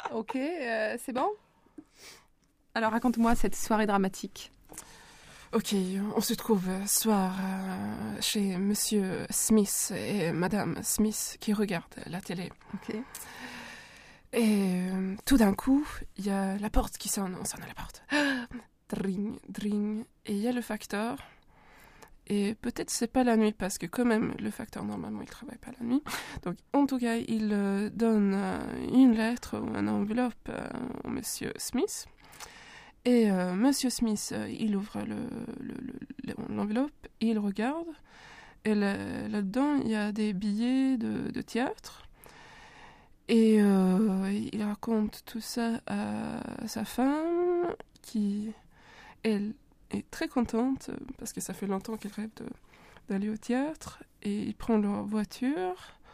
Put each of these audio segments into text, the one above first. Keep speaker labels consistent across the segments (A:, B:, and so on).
A: Ok, c'est bon? Alors raconte-moi cette soirée dramatique.
B: Ok, on se trouve ce soir chez Monsieur Smith et Madame Smith qui regardent la télé.
A: Ok.
B: Et tout d'un coup, il y a la porte qui sonne. On sonne à la porte. Dring, dring. Et il y a le facteur. Et peut-être c'est pas la nuit parce que quand même le facteur normalement il travaille pas la nuit. Donc en tout cas il donne une lettre ou une enveloppe au Monsieur Smith. Et Monsieur Smith il ouvre l'enveloppe, il regarde et là-dedans il y a des billets de théâtre. Et il raconte tout ça à sa femme qui elle est très contente parce que ça fait longtemps qu'elle rêve d'aller au théâtre et ils prennent leur voiture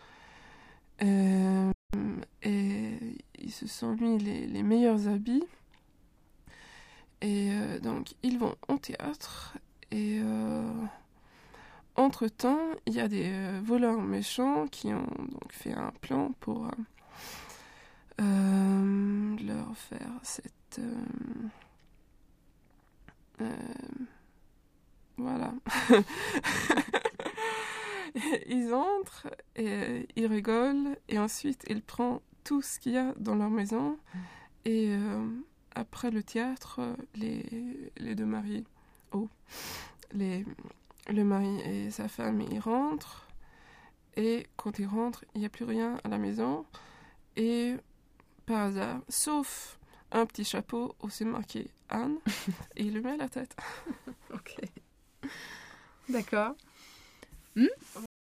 B: euh, et ils se sont mis les meilleurs habits et donc ils vont au théâtre et entre-temps il y a des voleurs méchants qui ont donc fait un plan pour leur faire cette voilà. Ils entrent et ils rigolent et ensuite ils prennent tout ce qu'il y a dans leur maison et après le théâtre les deux mariés le mari et sa femme ils rentrent et quand ils rentrent il n'y a plus rien à la maison et par hasard sauf un petit chapeau où c'est marqué Anne et il le met à la tête.
A: Ok. D'accord.